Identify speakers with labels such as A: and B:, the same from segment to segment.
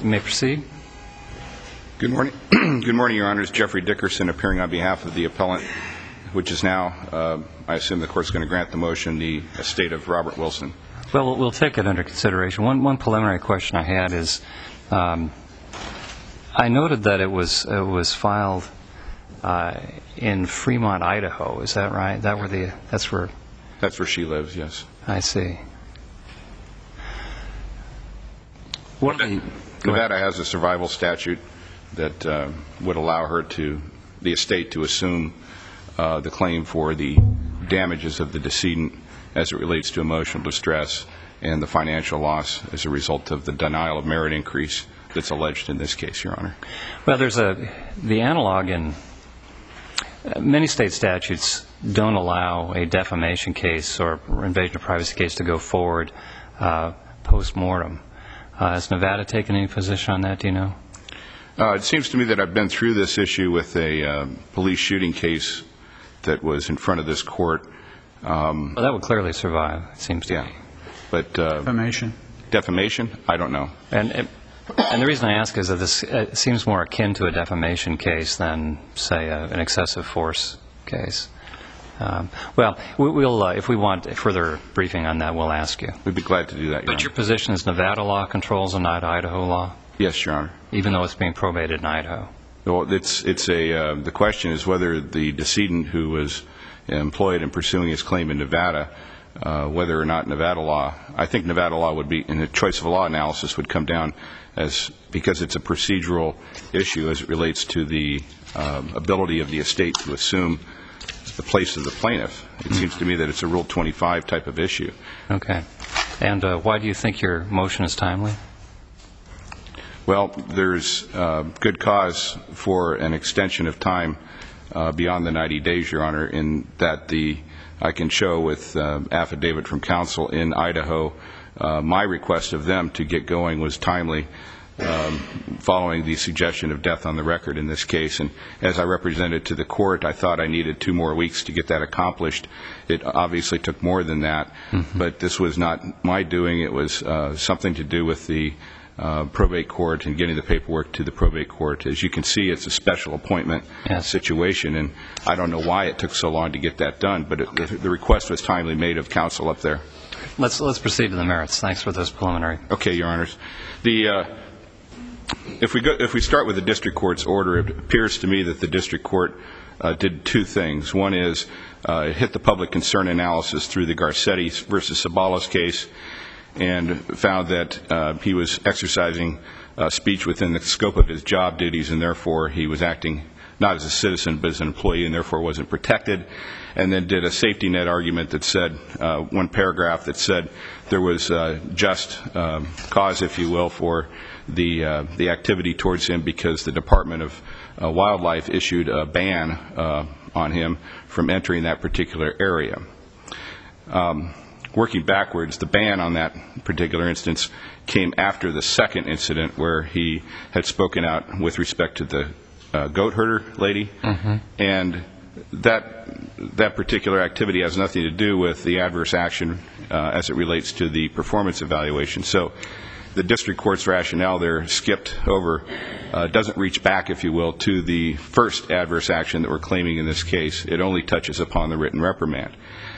A: You may proceed.
B: Good morning. Good morning, Your Honors. Jeffrey Dickerson appearing on behalf of the appellant, which is now, I assume the Court's going to grant the motion, the estate of Robert Wilson.
A: Well, we'll take it under consideration. One preliminary question I had is, I noted that it was filed in Fremont, Idaho. Is that right? That's where
B: she lives, yes.
A: I see.
B: Nevada has a survival statute that would allow her the estate to assume the claim for the damages of the decedent as it relates to emotional distress and the financial loss as a result of the denial of merit increase that's alleged in this case, Your Honor.
A: Well, there's the analog in many state statutes don't allow a defamation case or invasion of privacy case to go forward post-mortem. Has Nevada taken any position on that, do you know?
B: It seems to me that I've been through this issue with a police shooting case that was in front of this court.
A: Well, that would clearly survive, it seems to me.
B: But
C: defamation?
B: Defamation? I don't know.
A: And the reason I ask is that this seems more akin to a defamation case than, say, an excessive force case. Well, we'll if we want further briefing on that, we'll ask you.
B: We'd be glad to do that, Your Honor.
A: But your position is Nevada law controls and not Idaho law?
B: Yes, Your Honor.
A: Even though it's being probated in Idaho?
B: Well, the question is whether the decedent who was employed in pursuing his claim in Nevada, whether or not Nevada law, I think Nevada law would be, in a choice of law analysis, would come down because it's a procedural issue as it relates to the ability of the estate to assume the place of the plaintiff. It seems to me that it's a Rule 25 type of issue.
A: Okay. And why do you think your motion is timely?
B: Well, there's good cause for an extension of time beyond the 90 days, Your Honor, in that I can show with affidavit from counsel in Idaho, my request of them to get going was timely following the suggestion of death on the record in this case. And as I represented to the court, I thought I needed 2 more weeks to get that accomplished. It obviously took more than that, but this was not my doing. It was something to do with the probate court and getting the paperwork to the probate court. As you can see, it's a special appointment situation, and I don't know why it took so long to get that done, but the request was timely made of counsel up there.
A: Let's proceed to the merits. Thanks for this preliminary.
B: Okay, Your Honors. If we start with the district court's order, it appears to me that the district court did 2 things. One is it hit the public concern analysis through the Garcetti versus Sabalos case and found that he was exercising speech within the scope of his job duties, and therefore he was acting not as a citizen but as an employee and therefore wasn't protected, and then did a safety net argument that said, 1 paragraph that said there was just cause, if you will, for the activity towards him because the Department of Wildlife issued a ban on him from entering that particular area. Working backwards, the ban on that particular instance came after the second incident where he had spoken out with respect to the goat herder lady, and that particular activity has nothing to do with the adverse action as it relates to the performance evaluation. So the district court's rationale there skipped over, doesn't reach back, if you will, to the first adverse action that we're claiming in this case. It only touches upon the written reprimand.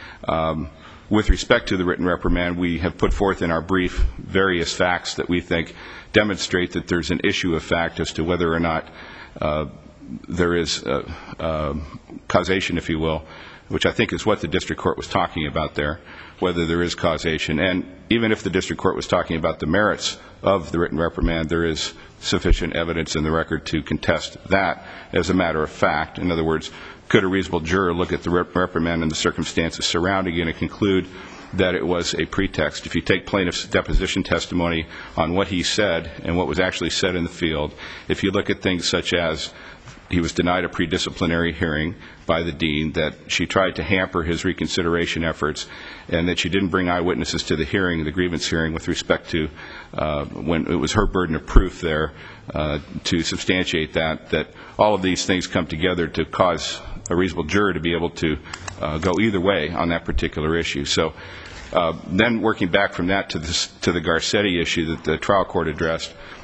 B: With respect to the written reprimand, we have put forth in our brief various facts that we think demonstrate that there's an issue of fact as to whether or not there is causation, if you will, which I think is what the district court was talking about there, whether there is causation. And even if the district court was talking about the merits of the written reprimand, there is sufficient evidence in the record to contest that as a matter of fact. In other words, could a reasonable juror look at the reprimand and the circumstances surrounding it and conclude that it was a pretext? If you take plaintiff's deposition testimony on what he said and what was actually said in the field, if you look at things such as he was denied a pre-disciplinary hearing by the dean, that she tried to hamper his reconsideration efforts, and that she didn't bring eyewitnesses to the hearing, the grievance hearing, with respect to when it was her burden of proof there to substantiate that all of these things come together to cause a reasonable juror to be able to go either way on that particular issue. So then working back from that to the Garcetti issue that the trial court addressed,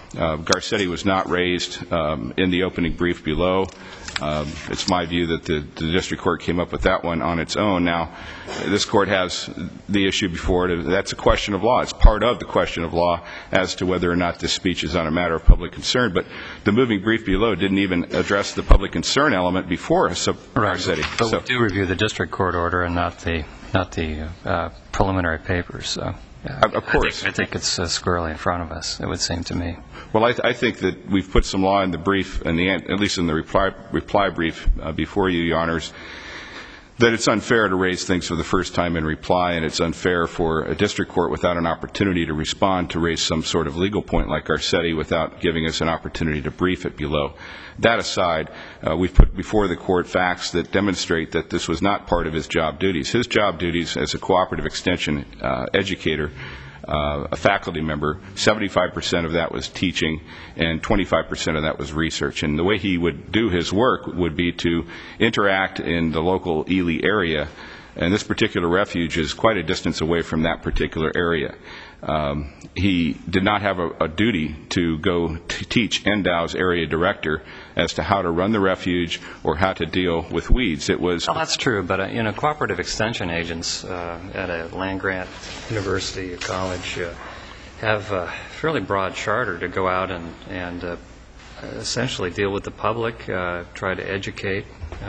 B: Garcetti was not raised in the opening brief below. It's my view that the district court came up with that one on its own. Now, this court has the issue before it. That's a question of law. It's part of the question of law as to whether or not this speech is on a matter of public concern. But the moving brief below didn't even address the public concern element before Garcetti.
A: But we do review the district court order and not the preliminary papers. So,
B: of course.
A: I think it's squarely in front of us, it would seem to me.
B: Well, I think that we've put some law in the brief, at least in the reply brief before you, Your Honors, that it's unfair to raise things for the first time in reply, and it's unfair for a district court without an opportunity to respond to raise some sort of legal point like Garcetti without giving us an opportunity to brief it below. That aside, we've put before the court facts that demonstrate that this was not part of his job duties. His job duties as a cooperative extension educator, a faculty member, 75% of that was teaching and 25% of that was research. And the way he would do his work would be to interact in the local Ely area. And this particular refuge is quite a distance away from that particular area. He did not have a duty to go to teach NDOW's area director as to how to run the refuge or how to deal with weeds. It was.
A: Well, that's true, but cooperative extension agents at a land-grant university or college have a fairly broad charter to go out and essentially deal with the public, try to educate.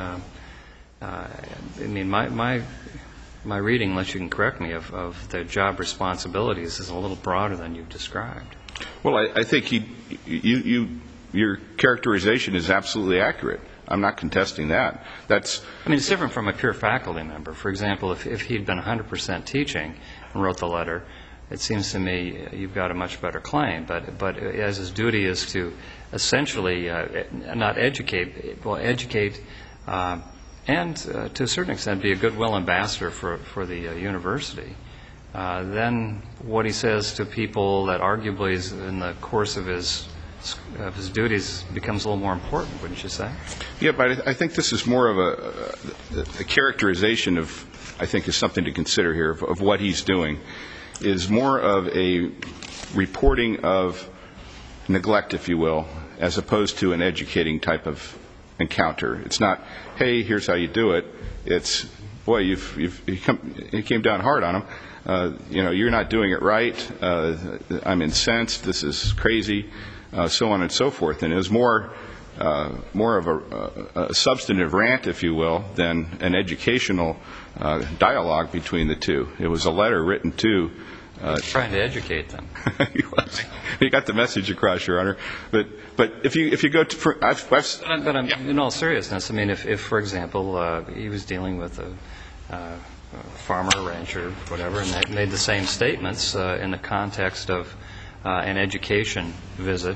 A: My reading, unless you can correct me, of their job responsibilities is a little broader than you've described.
B: Well, I think your characterization is absolutely accurate. I'm not contesting that. It's
A: different from a pure faculty member. For example, if he'd been 100% teaching and wrote the letter, it seems to me you've got a much better claim. But as his duty is to essentially not educate, and to a certain extent be a goodwill ambassador for the university, then what he says to people that arguably is in the course of his duties becomes a little more important, wouldn't you say?
B: Yeah, but I think this is more of a characterization of, I think is something to consider here, of what he's doing, is more of a reporting of neglect, if you will, as opposed to an educating type of encounter. It's not, hey, here's how you do it. It's, boy, you came down hard on him. You're not doing it right. I'm incensed. This is crazy, so on and so forth. And it was more of a substantive rant, if you will, than an educational dialogue between the two. It was a letter written to.
A: Trying to educate them.
B: You got the message across, Your Honor. But if you go to,
A: in all seriousness, if for example he was dealing with a farmer, rancher, whatever, and they made the same statements in the context of an education visit,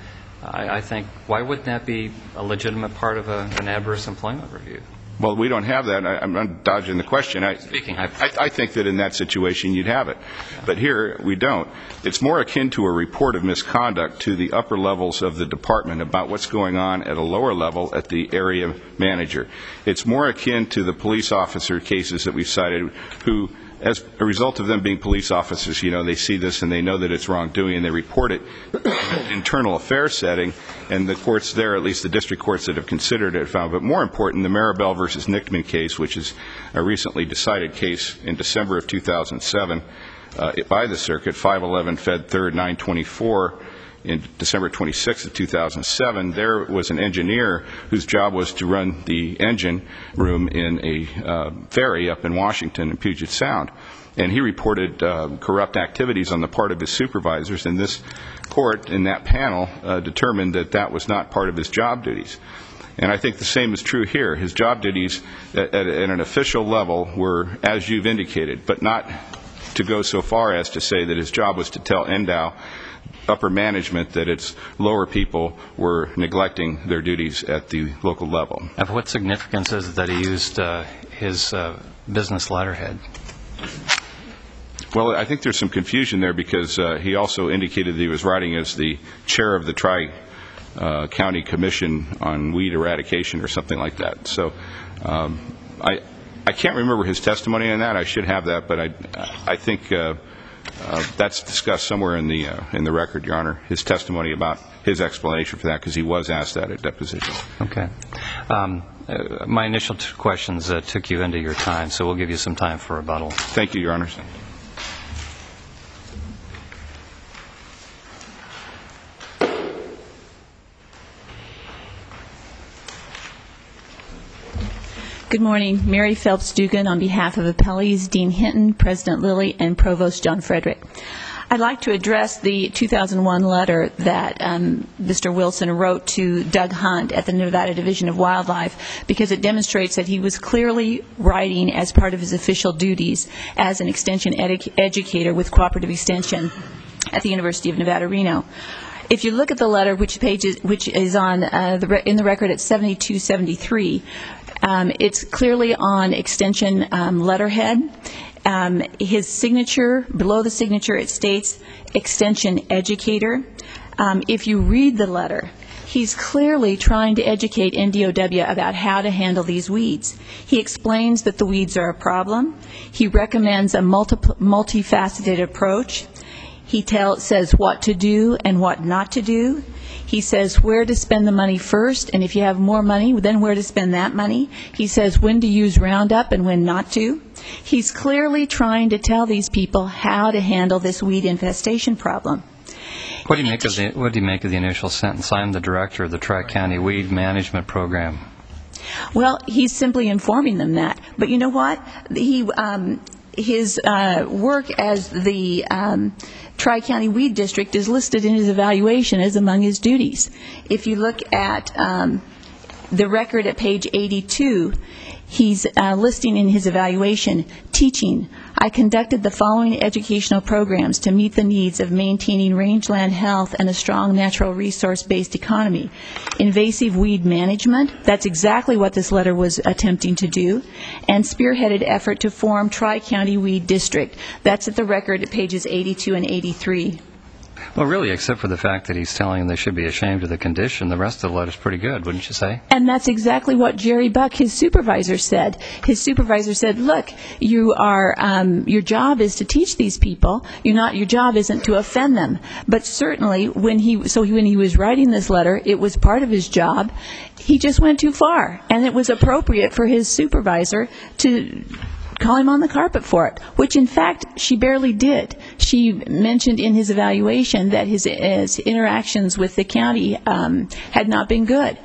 A: I think why wouldn't that be a legitimate part of an adverse employment review?
B: Well, we don't have that. I'm not dodging the question. I think that in that situation you'd have it. But here we don't. It's more akin to a report of misconduct to the upper levels of the department about what's going on at a lower level at the area manager. It's more akin to the police officer cases that we've cited who, as a result of them being police officers, they see this and they know that it's wrongdoing and they report it in an internal affairs setting, and the courts there, at least the district courts that have considered it, found. But more important, the Maribel versus Nickman case, which is a recently decided case in December of 2007 by the circuit, 511 Fed 3rd 924, in December 26th of 2007, there was an engineer whose job was to run the engine room in a ferry up in Washington in Puget Sound. And he reported corrupt activities on the part of his supervisors, and this court in that panel determined that that was not part of his job duties. And I think the same is true here. His job duties at an official level were, as you've indicated, but not to go so far as to say that his job was to tell NDOW upper management that its lower people were neglecting their duties at the local level.
A: Of what significance is it that he used his business letterhead?
B: Well, I think there's some confusion there because he also indicated that he was writing as the chair of the Tri-County Commission on Weed Eradication or something like that. So I can't remember his testimony on that. I should have that, but I think That's discussed somewhere in the record, Your Honor, his testimony about his explanation for that, because he was asked that at deposition.
A: Okay. My initial questions took you into your time, so we'll give you some time for rebuttal.
B: Thank you, Your Honor.
C: Good morning. Mary Phelps Dugan on behalf of appellees Dean Hinton, President Lilly, and Provost John Frederick. I'd like to address the 2001 letter that Mr. Wilson wrote to Doug Hunt at the Nevada Division of Wildlife, because it demonstrates that he was clearly writing as part of his official duties as an extension educator with Cooperative Extension at the University of Nevada, Reno. If you look at the letter, which is on in the record at 7273, it's clearly on extension letterhead. His signature, below the signature, it states extension educator. If you read the letter, he's clearly trying to educate NDOW about how to handle these weeds. He explains that the weeds are a problem. He recommends a multifaceted approach. He says what to do and what not to do. He says where to spend the money first, and if you have more money, then where to spend that money. He says when to use Roundup and when not to. He's clearly trying to tell these people how to handle this weed infestation problem.
A: What do you make of the initial sentence? I'm the director of the Tri-County Weed Management Program.
C: Well, he's simply informing them that. But you know what? His work as the Tri-County Weed District is listed in his evaluation as among his duties. If you look at the record at page 82, he's listing in his evaluation, teaching. I conducted the following educational programs to meet the needs of maintaining rangeland health and a strong natural resource-based economy. Invasive weed management, that's exactly what this letter was attempting to do, and spearheaded effort to form Tri-County Weed District. That's at the record at pages 82 and 83.
A: Well, really, except for the fact that he's telling them they should be ashamed of the condition, the rest of the letter's pretty good, wouldn't you say?
C: And that's exactly what Jerry Buck, his supervisor, said. His supervisor said, look, your job is to teach these people. Your job isn't to offend them. But certainly, when he was writing this letter, it was part of his job. He just went too far, and it was appropriate for his supervisor to call him on the carpet for it, which in fact she barely did. She mentioned in his evaluation that his interactions with the county had not been good.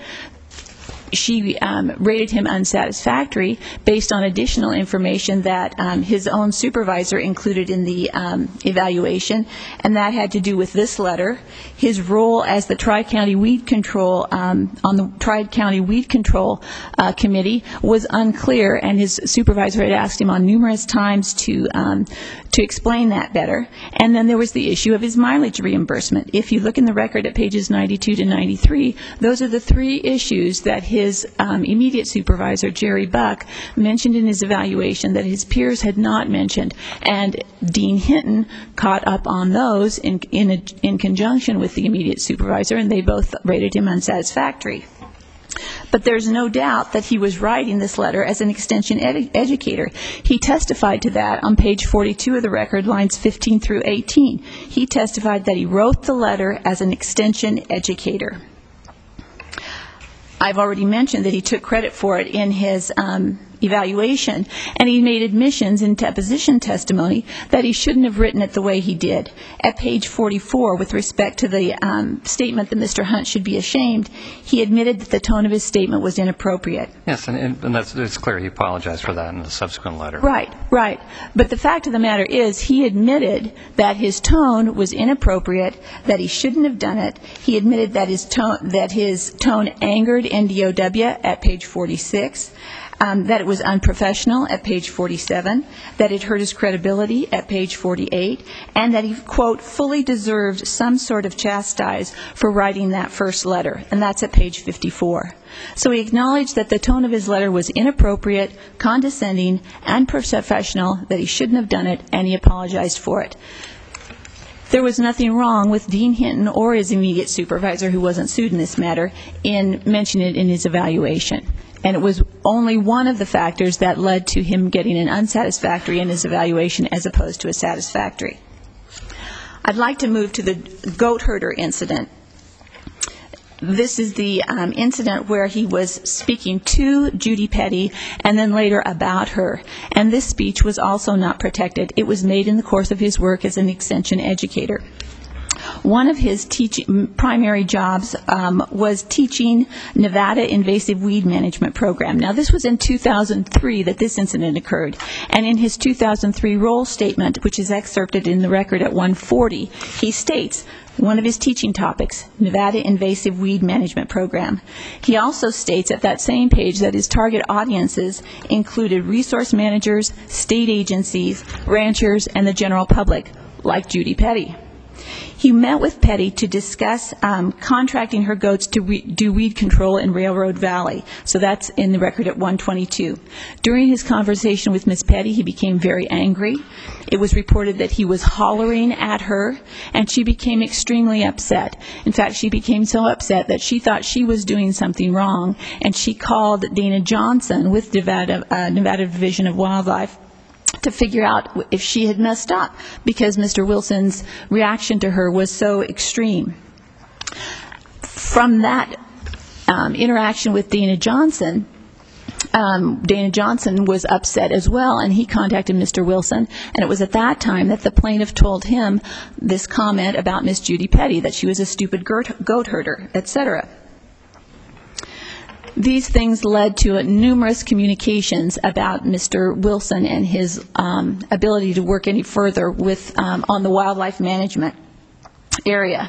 C: She rated him unsatisfactory based on additional information that his own supervisor included in the evaluation, and that had to do with this letter. His role as the Tri-County Weed Control on the Tri-County Weed Control Committee was unclear, and his supervisor had asked him on numerous times to explain that better. And then there was the issue of his mileage reimbursement. If you look in the record at pages 92 to 93, those are the three issues that his immediate supervisor, Jerry Buck, mentioned in his evaluation that his peers had not mentioned. And Dean Hinton caught up on those in conjunction with the immediate supervisor, and they both rated him unsatisfactory. But there's no doubt that he was writing this letter as an extension educator. He testified to that on page 42 of the record, lines 15 through 18. He testified that he wrote the letter as an extension educator. I've already mentioned that he took credit for it in his evaluation, and he made admissions in deposition testimony that he shouldn't have written it the way he did. At page 44, with respect to the statement that Mr. Hunt should be ashamed, he admitted that the tone of his statement was inappropriate.
A: Yes, and it's clear he apologized for that in the subsequent letter.
C: Right. But the fact of the matter is he admitted that his tone was inappropriate, that he shouldn't have done it. He admitted that his tone angered NDOW at page 46. That it was unprofessional at page 47, that it hurt his credibility at page 48, and that he, quote, fully deserved some sort of chastise for writing that first letter, and that's at page 54. So he acknowledged that the tone of his letter was inappropriate, condescending, unprofessional, that he shouldn't have done it, and he apologized for it. There was nothing wrong with Dean Hinton or his immediate supervisor, who wasn't sued in this matter, in mentioning it in his evaluation. And it was only one of the factors that led to him getting an unsatisfactory in his evaluation as opposed to a satisfactory. I'd like to move to the goat herder incident. This is the incident where he was speaking to Judy Petty and then later about her. And this speech was also not protected. It was made in the course of his work as an extension educator. One of his primary jobs was teaching Nevada Invasive Weed Management Program. Now, this was in 2003 that this incident occurred. And in his 2003 role statement, which is excerpted in the record at 140, he states, one of his teaching topics, Nevada Invasive Weed Management Program. He also states at that same page that his target audiences included resource managers, state agencies, ranchers, and the general public, like Judy Petty. He met with Petty to discuss contracting her goats to do weed control in Railroad Valley. So that's in the record at 122. During his conversation with Ms. Petty, he became very angry. It was reported that he was hollering at her, and she became extremely upset. In fact, she became so upset that she thought she was doing something wrong, and she called Dana Johnson with Nevada Division of Wildlife to figure out if she had messed up, because Mr. Wilson's reaction to her was so extreme. From that interaction with Dana Johnson was upset as well, and he contacted Mr. Wilson, and it was at that time that the plaintiff told him this comment about Miss Judy Petty, that she was a stupid goat herder, etc. These things led to numerous communications about Mr. Wilson and his ability to work any further with on the wildlife management area.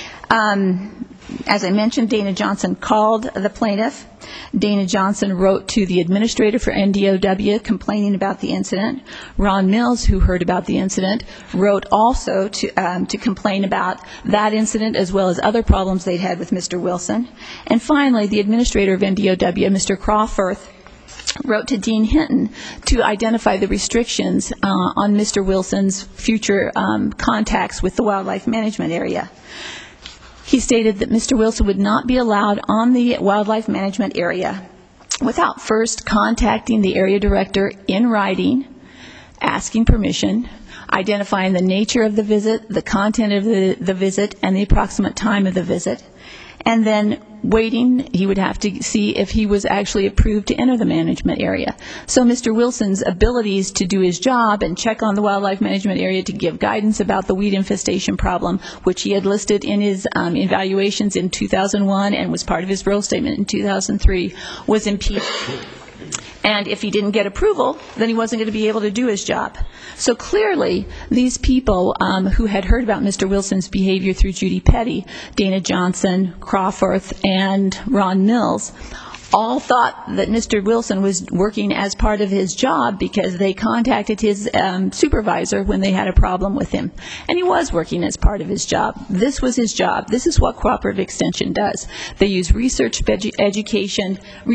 C: As I mentioned, Dana Johnson called the plaintiff. Dana Johnson wrote to the administrator for NDOW complaining about the incident. Ron Mills, who heard about the incident, wrote also to complain about that incident as well as other problems they'd had with Mr. Wilson. And finally, the administrator of NDOW, Mr. Crawforth, wrote to Dean Hinton to identify the restrictions on Mr. Wilson's future contacts with the wildlife management area. He stated that Mr. Wilson would not be allowed on the wildlife management area without first contacting the area director in writing, asking permission, identifying the nature of the visit, the content of the visit, and the approximate time of the visit, and then waiting. He would have to see if he was actually approved to enter the management area. So Mr. Wilson's abilities to do his job and check on the wildlife management area to give guidance about the weed infestation problem, which he had listed in his evaluations in 2001 and was part of his role statement in 2003, was impeached. And if he didn't get approval, then he wasn't going to be able to do his job. So clearly, these people who had heard about Mr. Wilson's behavior through Judy Petty, Dana Johnson, Crawforth, and Ron Mills, all thought that Mr. Wilson was working as part of his job because they contacted his supervisor when they had a problem with him. And he was working as part of his job. This was his job. This is what cooperative extension does. They use research-based education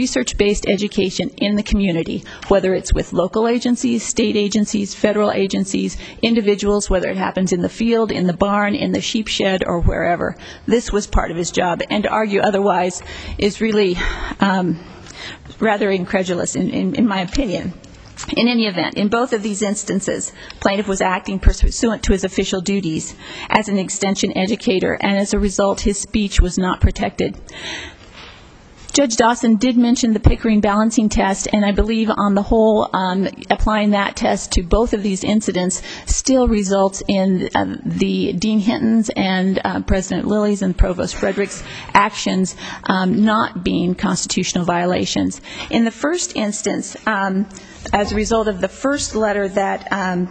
C: in the community, whether it's with local agencies, state agencies, federal agencies, individuals, whether it happens in the field, in the barn, in the sheep shed, or wherever. This was part of his job. And to argue otherwise is really rather incredulous in my opinion. In any event, in both of these instances, plaintiff was acting pursuant to his official duties as an extension educator, and as a result, his speech was not protected. Judge Dawson did mention the Pickering balancing test, and I believe on the whole, applying that test to both of these incidents still results in the Dean Hinton's and President Lilly's and Provost Frederick's actions not being constitutional violations. In the first instance, as a result of the first letter that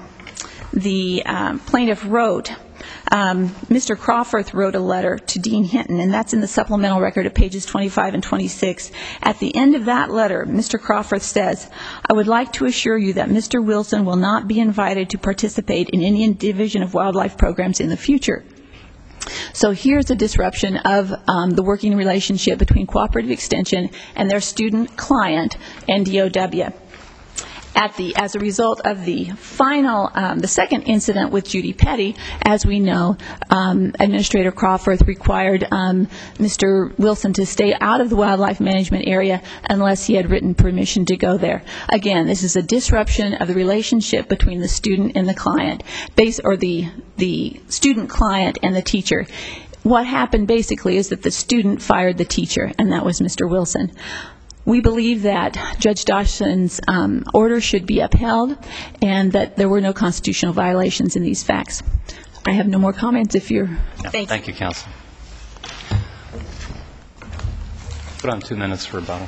C: the plaintiff wrote, Mr. Crawforth wrote a letter to Dean Hinton, and that's in the supplemental record at pages 25 and 26. At the end of that letter, Mr. Crawforth says, "I would like to assure you that Mr. Wilson will not be invited to participate in any division of wildlife programs in the future." So here's a disruption of the working relationship between Cooperative Extension and their student client, NDOW. as a result of the final, the second incident with Judy Petty, as we know, Administrator Crawford required Mr. Wilson to stay out of the wildlife management area unless he had written permission to go there. Again, this is a disruption of the relationship between the student and the client, or the student client and the teacher. What happened basically is that the student fired the teacher, and that was Mr. Wilson. We believe that Judge Dawson's order should be upheld and that there were no constitutional violations in these facts. I have no more comments if you're...
A: Thank you, counsel. Put on 2 minutes for rebuttal.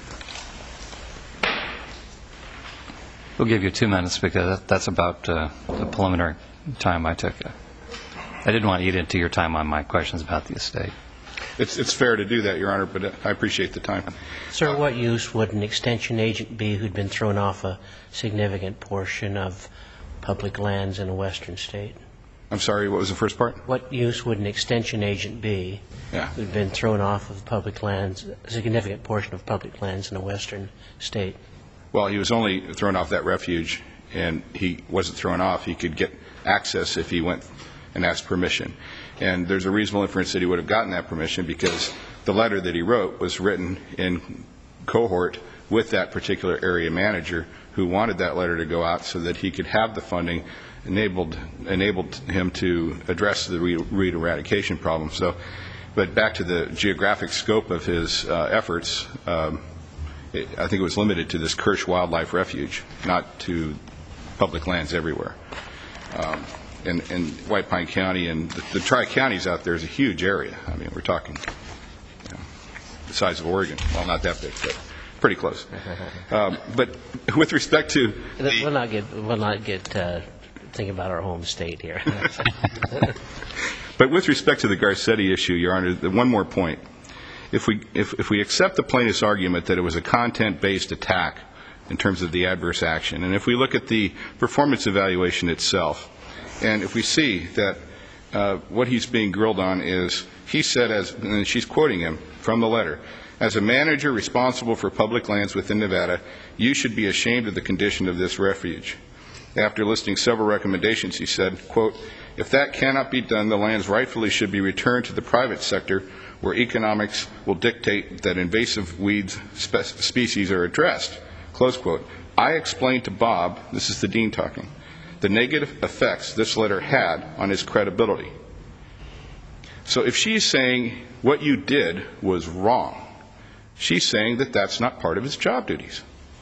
A: We'll give you 2 minutes because that's about the preliminary time I took. I didn't want to eat into your time on my questions about the estate.
B: It's fair to do that, Your Honor, but I appreciate the time.
D: Sir, what use would an extension agent be who'd been thrown off a significant portion of public lands in a western state?
B: I'm sorry, what was the first part?
D: What use would an extension agent be who'd been thrown off of public lands, a significant portion of public lands in a western state?
B: Well, he was only thrown off that refuge, and he wasn't thrown off. He could get access if he went and asked permission. And there's a reasonable inference that he would have gotten that permission because the letter that he wrote was written in cohort with that particular area manager who wanted that letter to go out so that he could have the funding enabled him to address the weed eradication problem. So, but back to the geographic scope of his efforts, I think it was limited to this Kirsch Wildlife Refuge, not to public lands everywhere. In White Pine County and the Tri-Counties out there is a huge area. I mean, we're talking the size of Oregon. Well, not that big, but pretty close. But with respect to
D: we'll not get thinking about our home state here.
B: But with respect to the Garcetti issue, Your Honor, one more point. If we accept the plaintiff's argument that it was a content-based attack in terms of the adverse action, and if we look at the performance evaluation itself, and if we see that what he's being grilled on is, he said, and she's quoting him from the letter, as a manager responsible for public lands within Nevada, you should be ashamed of the condition of this refuge. After listing several recommendations, he said, quote, if that cannot be done, the lands rightfully should be returned to the private sector where economics will dictate that invasive weeds species are addressed, close quote. I explained to Bob, this is the dean talking, the negative effects this letter had on his credibility. So if she's saying what you did was wrong, she's saying that that's not part of his job duties.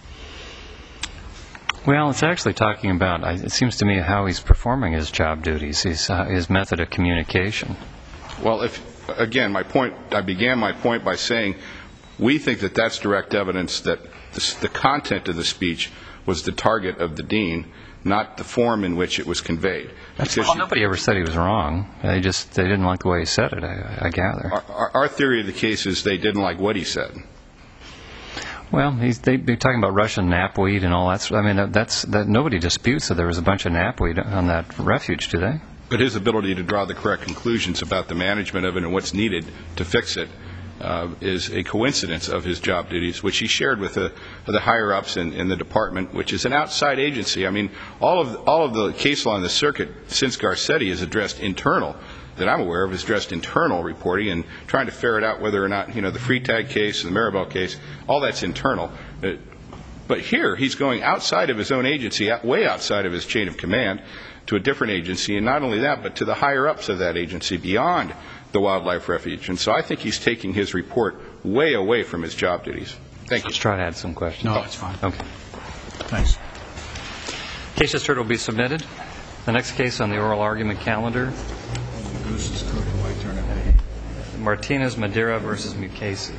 A: Well, it's actually talking about, it seems to me, how he's performing his job duties, his method of communication.
B: Well, again, I began my point by saying we think that that's direct evidence that the content of the speech was the target of the dean, not the form in which it was conveyed.
A: Well, nobody ever said he was wrong. They didn't like the way he said it, I gather.
B: Our theory of the case is they didn't like what he said.
A: Well, they're talking about Russian knapweed and all that. I mean, nobody disputes that there was a bunch of knapweed on that refuge, do they?
B: But his ability to draw the correct conclusions about the management of it and what's needed to fix it is a coincidence of his job duties, which he shared with the higher-ups in the department, which is an outside agency. I mean, all of the case law in the circuit since Garcetti has addressed internal, that I'm aware of, has addressed internal reporting and trying to ferret out whether or not, the Freetag case and the Maribel case, all that's internal. But here, he's going outside of his own agency, way outside of his chain of command, to a different agency, and not only that, but to the higher-ups of that agency, beyond the wildlife refuge. And so I think he's taking his report way away from his job duties. Thank you.
A: Let's try to add some questions.
E: No, it's fine.
A: Okay.
E: Thanks.
A: Case just heard will be submitted. The next case on the oral argument calendar, Martinez Madeira versus Mukasey.